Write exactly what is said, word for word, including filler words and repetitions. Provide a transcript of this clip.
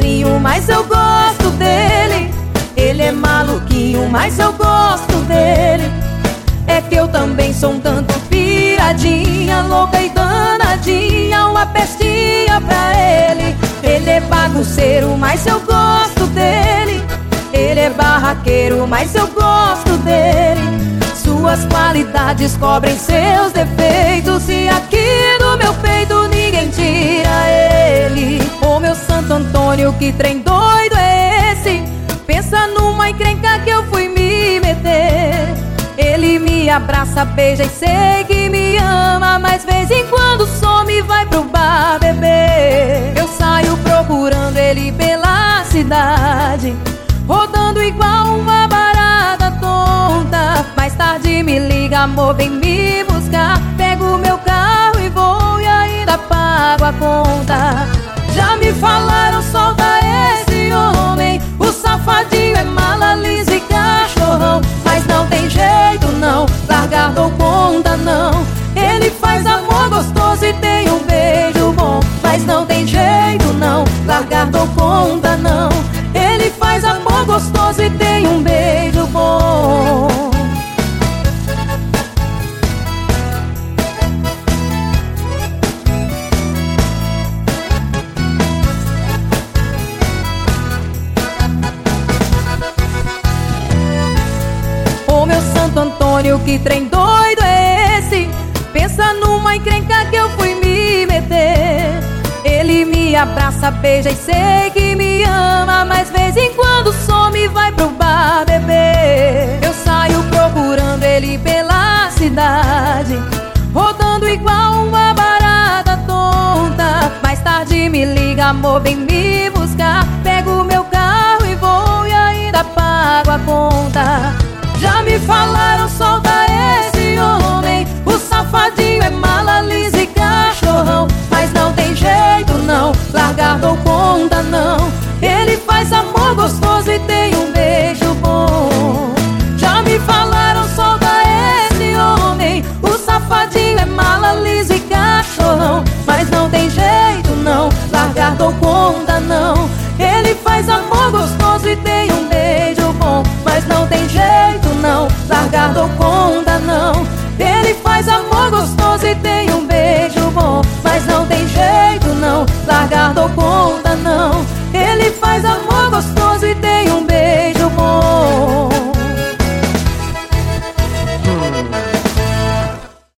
maluquinho, mas eu gosto dele. Ele é maluquinho, mas eu gosto dele. É que eu também sou um tanto piradinha, louca e danadinha, uma pestinha pra ele. Ele é bagunceiro, mas eu gosto dele. Ele é barraqueiro, mas eu gosto dele. Suas qualidades cobrem seus defeitos, e aqui do meu peito ninguém tira ele. Ô meu Santo Antônio, que trem doido é esse? Pensa numa encrenca que eu fui me meter. Ele me abraça, beija e sei que me ama, mas vez em quando some e vai pro bar beber. Eu saio procurando ele pela cidade, rodando igual uma barata tonta. Mais tarde me liga, amor, vem me buscar. Pego meu carro e vou e ainda pago a conta. Já me falaram, solta esse homem, o safadinho é mala lisa e cachorrão. Mas não tem jeito não, largar dou conta não. Ele faz amor gostoso e tem um beijo bom. Mas não tem jeito não, largar dou conta não. Ele faz amor gostoso e tem um beijo bom. Ô meu Santo Antônio, que trem doido é esse? Pensa numa encrenca que eu fui me meter. Ele me abraça, beija e sei que me ama, mas vez em quando some e vai pro bar beber. Eu saio procurando ele pela cidade, rodando igual uma barata tonta. Mais tarde me liga, amor, vem me buscar. Pego meu carro e vou e ainda pago a conta. Já me falaram, solta esse homem, o safadinho é mala lisa e cachorrão. Mas não tem jeito não, largar dou conta não. Ele faz amor gostoso e tem um beijo bom. Já me falaram, solta esse homem, o safadinho é mala lisa e cachorrão. Mas não tem jeito não, largar dou conta não. Ele faz amor gostoso e tem um beijo bom. Mas não tem jeito não, largar dou conta não. Ele faz amor gostoso e tem